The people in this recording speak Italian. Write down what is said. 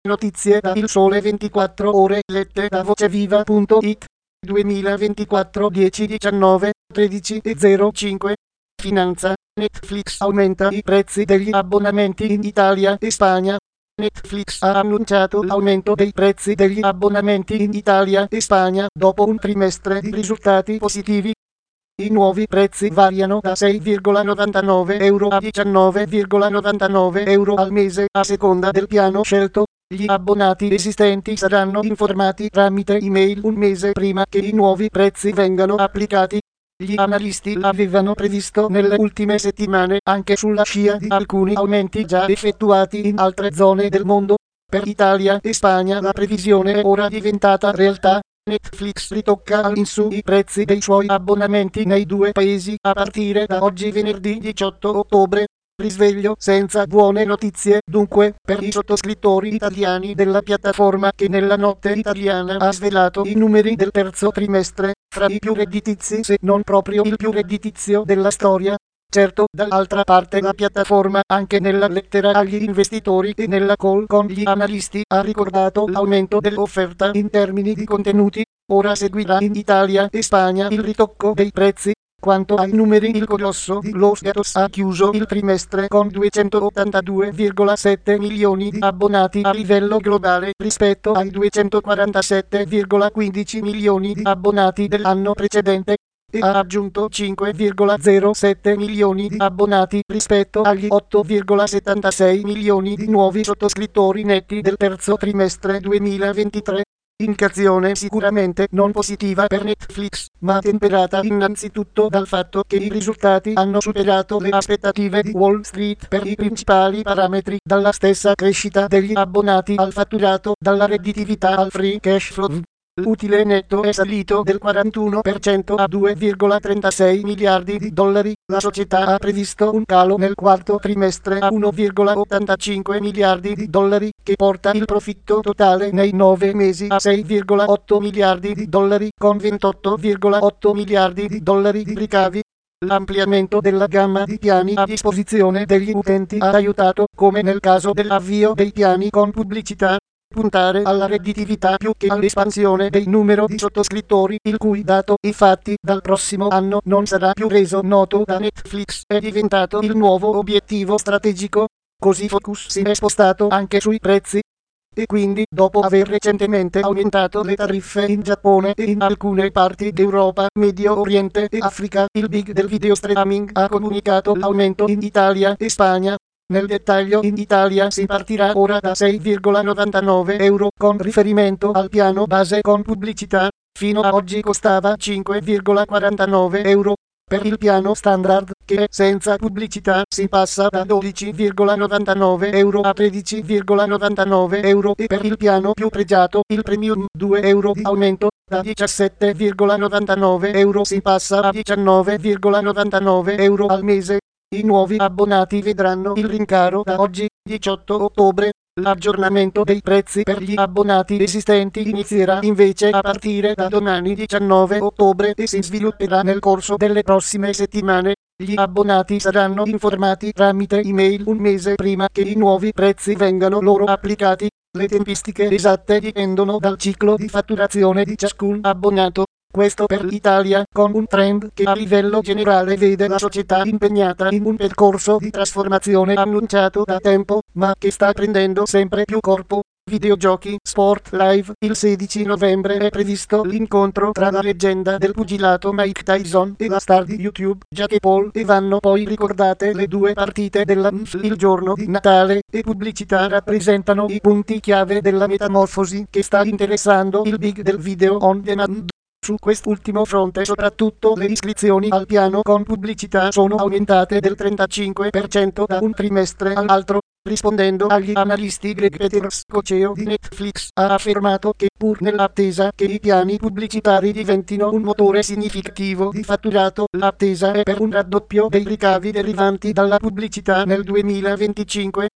Notizie da Il Sole 24 Ore lette da voceviva.it 2024 10-19 13:05 Finanza. Netflix aumenta i prezzi degli abbonamenti in Italia e Spagna. Netflix ha annunciato l'aumento dei prezzi degli abbonamenti in Italia e Spagna dopo un trimestre di risultati positivi. I nuovi prezzi variano da 6,99 euro a 19,99 euro al mese a seconda del piano scelto. Gli abbonati esistenti saranno informati tramite email un mese prima che i nuovi prezzi vengano applicati. Gli analisti l'avevano previsto nelle ultime settimane anche sulla scia di alcuni aumenti già effettuati in altre zone del mondo. Per Italia e Spagna la previsione è ora diventata realtà. Netflix ritocca all'insù i prezzi dei suoi abbonamenti nei due paesi a partire da oggi venerdì 18 ottobre. Risveglio senza buone notizie dunque per i sottoscrittori italiani della piattaforma che nella notte italiana ha svelato i numeri del terzo trimestre, fra i più redditizi se non proprio il più redditizio della storia. Certo, dall'altra parte la piattaforma, anche nella lettera agli investitori e nella call con gli analisti, ha ricordato l'aumento dell'offerta in termini di contenuti. Ora seguirà in Italia e Spagna il ritocco dei prezzi. Quanto ai numeri, il colosso di Los Gatos ha chiuso il trimestre con 282,7 milioni di abbonati a livello globale rispetto ai 247,15 milioni di abbonati dell'anno precedente e ha aggiunto 5,07 milioni di abbonati rispetto agli 8,76 milioni di nuovi sottoscrittori netti del terzo trimestre 2023. Indicazione sicuramente non positiva per Netflix, ma temperata innanzitutto dal fatto che i risultati hanno superato le aspettative di Wall Street per i principali parametri, dalla stessa crescita degli abbonati al fatturato, dalla redditività al free cash flow. L'utile netto è salito del 41% a 2,36 miliardi di dollari. La società ha previsto un calo nel quarto trimestre a 1,85 miliardi di dollari, che porta il profitto totale nei 9 mesi a 6,8 miliardi di dollari, con 28,8 miliardi di dollari di ricavi. L'ampliamento della gamma di piani a disposizione degli utenti ha aiutato, come nel caso dell'avvio dei piani con pubblicità, puntare alla redditività più che all'espansione del numero di sottoscrittori, il cui dato, infatti, dal prossimo anno non sarà più reso noto da Netflix, è diventato il nuovo obiettivo strategico. Così focus si è spostato anche sui prezzi. E quindi, dopo aver recentemente aumentato le tariffe in Giappone e in alcune parti d'Europa, Medio Oriente e Africa, il big del video streaming ha comunicato l'aumento in Italia e Spagna. Nel dettaglio, in Italia si partirà ora da 6,99 euro con riferimento al piano base con pubblicità. Fino a oggi costava 5,49 euro. Per il piano standard, che è senza pubblicità, si passa da 12,99 euro a 13,99 euro e per il piano più pregiato, il premium, 2 euro di aumento. Da 17,99 euro si passa a 19,99 euro al mese. I nuovi abbonati vedranno il rincaro da oggi, 18 ottobre. L'aggiornamento dei prezzi per gli abbonati esistenti inizierà invece a partire da domani 19 ottobre e si svilupperà nel corso delle prossime settimane. Gli abbonati saranno informati tramite email un mese prima che i nuovi prezzi vengano loro applicati. Le tempistiche esatte dipendono dal ciclo di fatturazione di ciascun abbonato. Questo per l'Italia, con un trend che a livello generale vede la società impegnata in un percorso di trasformazione annunciato da tempo, ma che sta prendendo sempre più corpo. Videogiochi, sport live. Il 16 novembre è previsto l'incontro tra la leggenda del pugilato Mike Tyson e la star di YouTube, Jake Paul, e vanno poi ricordate le due partite della NFL il giorno di Natale, e pubblicità rappresentano i punti chiave della metamorfosi che sta interessando il big del video on demand. Su quest'ultimo fronte soprattutto le iscrizioni al piano con pubblicità sono aumentate del 35% da un trimestre all'altro. Rispondendo agli analisti, Greg Peters, co-CEO di Netflix, ha affermato che pur nell'attesa che i piani pubblicitari diventino un motore significativo di fatturato, l'attesa è per un raddoppio dei ricavi derivanti dalla pubblicità nel 2025.